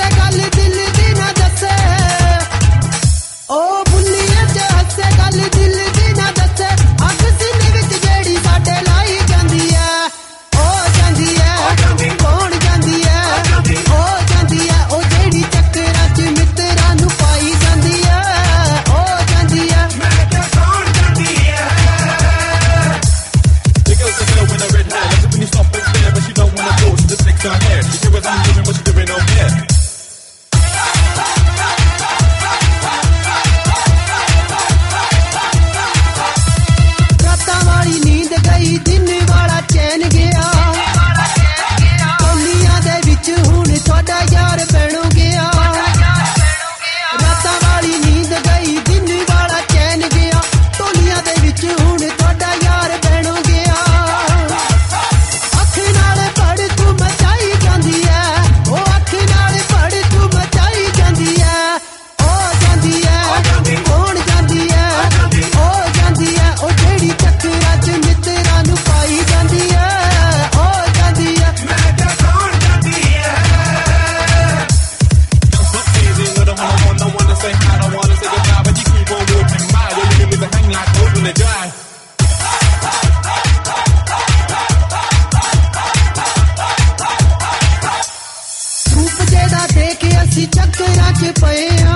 ਹੱਸੇ ਗੱਲ ਦਿਲ ਦੀ ਨਾ ਦੱਸੇ ਓ ਬੁੱਲੀਆਂ ਚ ਹੱਸੇ ਗੱਲ ਦਿਲ ਦੀ ਨਾ ਦੱਸੇ ਅੱਗ ਸੀਨੇ ਵਿੱਚ ਜਿਹੜੀ ਸਾਡੇ ਲਾਈ ਜਾਂਦੀ ਐ ਓ ਜਾਂਦੀ ਐ ਕੌਣ ਜਾਂਦੀ ਐ ਓ ਜਾਂਦੀ ਐ ਓ ਜਿਹੜੀ ਚੱਕਰਾਂ ਚ ਮਿੱਤਰਾਂ ਨੂੰ ਪਾਈ ਜਾਂਦੀ ਐ ਓ ਜਾਂਦੀ ਐ ਮੈਂ ਕਿਹਾ ਕੌਣ ਜਾਂਦੀ ਐ There goes the girl with the red hair. Let's finish off right there, but she don't wanna go. She just sticks her hair. She hear what I'm doing, what she doing over there. ਰਾਤਾਂ ਵਾਲੀ ਨੀਂਦ ਗਈ ਦਿਨ ਵਾਲਾ ਚੈਨ ਗਿਆ ਟੋਲੀਆਂ ਦੇ ਵਿੱਚ ਹੁਣ ਤੁਹਾਡਾ ਯਾਰ ਬਣੋ ਗਿਆ ਰਾਤਾਂ ਵਾਲੀ ਨੀਂਦ ਗਈ ਦਿਨ ਵਾਲਾ ਚੈਨ ਗਿਆ ਟੋਲੀਆਂ ਦੇ ਵਿੱਚ ਹੁਣ ਤੁਹਾਡਾ ਯਾਰ ਬਣੋ ਗਿਆ ਅੱਖ ਨਾਲ ਪੜ ਤੂੰ ਮਚਾਈ ਜਾਂਦੀ ਐ ਉਹ ਅੱਖ ਨਾਲ ਪੜ ਤੂੰ ਮਚਾਈ ਜਾਂਦੀ ਐ ਉਹ ਜਾਂਦੀ ਐ ਕੌਣ ਜਾਂਦੀ ਐ ਉਹ ਜਾਂਦੀ ਐ ਉਹ ਜਿਹੜੀ ਚੱਕਰਾਂ ਚ ਮਿੱਤਰਾਂ ਨੂੰ ਪਾਈ ਜਾਂਦੀ ਐ ਉਹ ਜਾਂਦੀ ਐ ਮੈਂ ਕਿਹਾ ਕੌਣ ਜਾਂਦੀ ਐ Easy with them one, don't wanna say hi, don't wanna say goodbye, but you keep on walking by. Yeah, you give me the hang like open the dry. ਰੂਪ ਜਿਹੜਾ ਦੇਖ ਅਸੀਂ ਚੱਕਰਾਂ ਚ ਪਏ ਆ